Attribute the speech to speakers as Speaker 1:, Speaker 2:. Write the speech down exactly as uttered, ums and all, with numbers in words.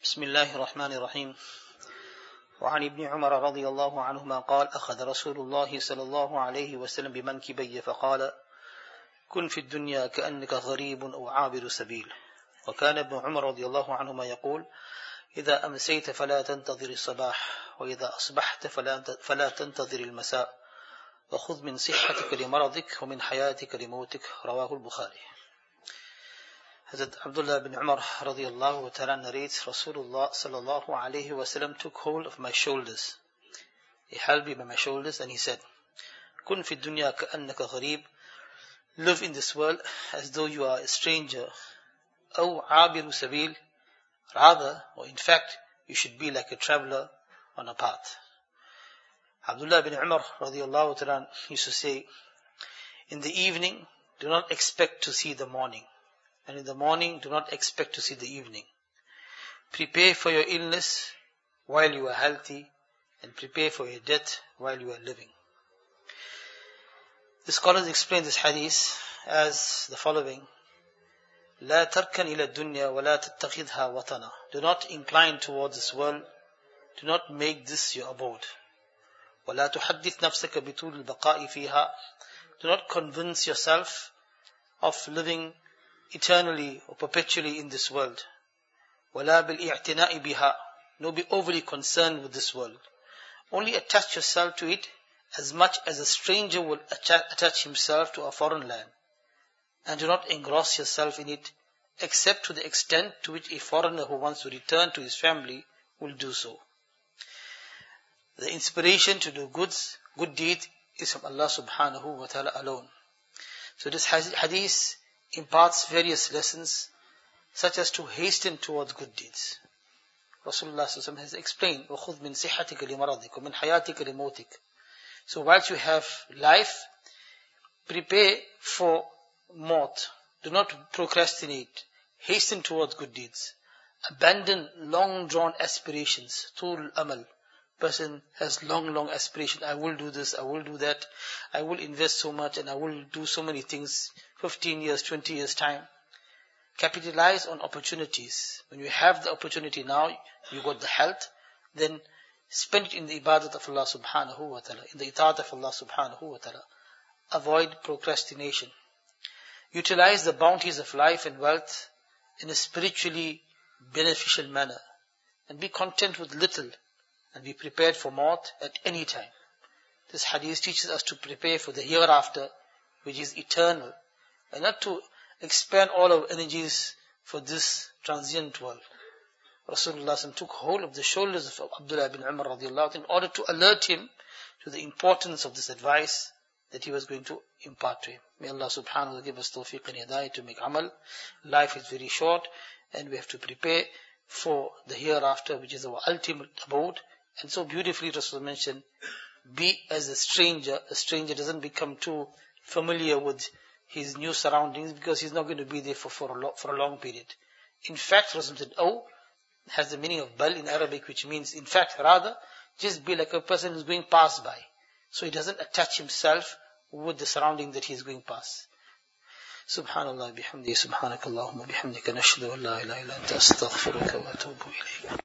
Speaker 1: بسم الله الرحمن الرحيم. وعن ابن عمر رضي الله عنهما قال أخذ رسول الله صلى الله عليه وسلم بمنكبي فقال كن في الدنيا كأنك غريب أو عابر سبيل. وكان ابن عمر رضي الله عنهما يقول إذا أمسيت فلا تنتظر الصباح وإذا أصبحت فلا تنتظر المساء وخذ من صحتك لمرضك ومن حياتك لموتك. رواه البخاري. Hazrat Abdullah bin Umar radiallahu ta'ala narrates, Rasulullah sallallahu alayhi wa sallam took hold of my shoulders. He held me by my shoulders and he said, Kun fi dunya ka'annaka gharib. Live in this world as though you are a stranger. Aw abiru sabil. Rather, or in fact, you should be like a traveler on a path. Abdullah bin Umar radiallahu ta'ala used to say, in the evening, do not expect to see the morning. And in the morning, do not expect to see the evening. Prepare for your illness while you are healthy, and prepare for your death while you are living. The scholars explain this hadith as the following. لا تركن إلى الدنيا ولا تتخذها وطنا. Do not incline towards this world. Do not make this your abode. ولا تحدث نفسك بطول البقاء فيها. Do not convince yourself of living eternally or perpetually in this world. وَلَا بِالْإِعْتِنَاءِ بِهَا. No, be overly concerned with this world. Only attach yourself to it as much as a stranger will attach himself to a foreign land. And do not engross yourself in it except to the extent to which a foreigner who wants to return to his family will do so. The inspiration to do goods, good deeds is from Allah subhanahu wa ta'ala alone. So this hadith imparts various lessons, such as to hasten towards good deeds. Rasulullah sallallahu alaihi wasallam has explained, وَخُذْ مِنْ صِحَّتِكَ لِمَرَضِكَ وَمِنْ حَيَاتِكَ لِمَوْتِكَ. So whilst you have life, prepare for maut. Do not procrastinate. Hasten towards good deeds. Abandon long-drawn aspirations. Tul amal. Person has long, long aspiration. I will do this, I will do that. I will invest so much and I will do so many things. fifteen years, twenty years time. Capitalize on opportunities. When you have the opportunity now, you got the health, then spend it in the ibadat of Allah subhanahu wa ta'ala, in the itaat of Allah subhanahu wa ta'ala. Avoid procrastination. Utilize the bounties of life and wealth in a spiritually beneficial manner. And be content with little. And be prepared for maut at any time. This hadith teaches us to prepare for the hereafter, which is eternal, and not to expend all our energies for this transient world. Rasulullah took hold of the shoulders of Abdullah bin Umar radiallahu in order to alert him to the importance of this advice that he was going to impart to him. May Allah subhanahu wa ta'ala give us tawfiq and hidayah to make amal. Life is very short, and we have to prepare for the hereafter, which is our ultimate abode. And so beautifully Rasul mentioned, be as a stranger. A stranger doesn't become too familiar with his new surroundings because he's not going to be there for, for, a, lo- for a long period. In fact, Rasul said, oh, has the meaning of bal in Arabic, which means, in fact, rather, just be like a person who's going past by. So he doesn't attach himself with the surrounding that he's going past. Subhanallah bihamdi, subhanakallahumma bihamdika, nashhadu an la ilaha illa anta, astaghfiruka wa atubu ilayk.